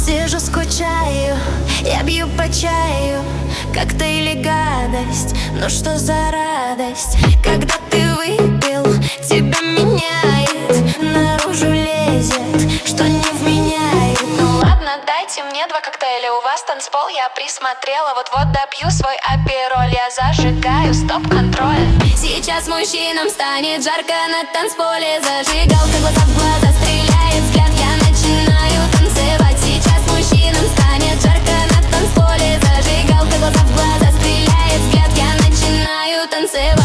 Сижу, скучаю, я бью по чаю. Коктейль и гадость, ну что за радость? Когда ты выпил, тебя меняет, наружу лезет, что не вменяет. Ну ладно, дайте мне 2 коктейля, у вас танцпол, я присмотрела. Вот-вот допью свой апероль, я зажигаю стоп-контроль. Сейчас мужчинам станет жарко на танцполе. Зажигалка, глаза в глаза, стреляет взгляд, я начинаю танцевать. Сейчас мужчинам станет жарко на танцполе. Зажигалка, глаза в глаза, стреляет взгляд, я начинаю танцевать.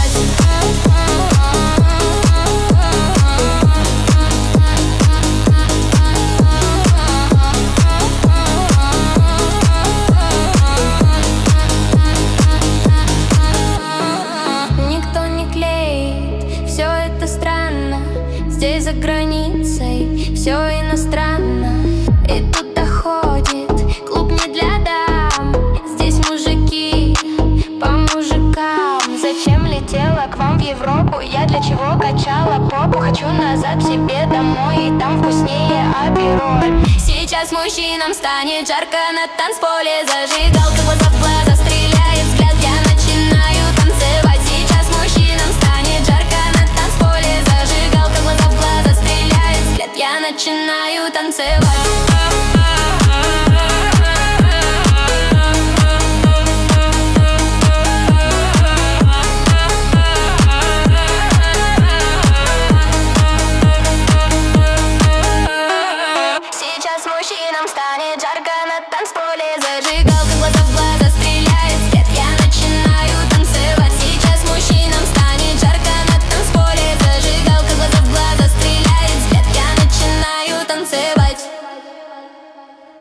Здесь за границей все иностранно, и тут доходит клуб не для дам. Здесь мужики по мужикам. Зачем летела к вам в Европу? Я для чего качала попу? Хочу назад к себе домой, и там вкуснее апероль. Сейчас мужчинам станет жарко на танцполе. Зажигалка, глаза в глаза, стреляет взгляд, я начинаю танцевать. Сейчас мужчинам станет жарко на танцполе. Зажигалка, глаза в глаза, стреляет взгляд, я начинаю танцевать. Сейчас мужчинам станет жарко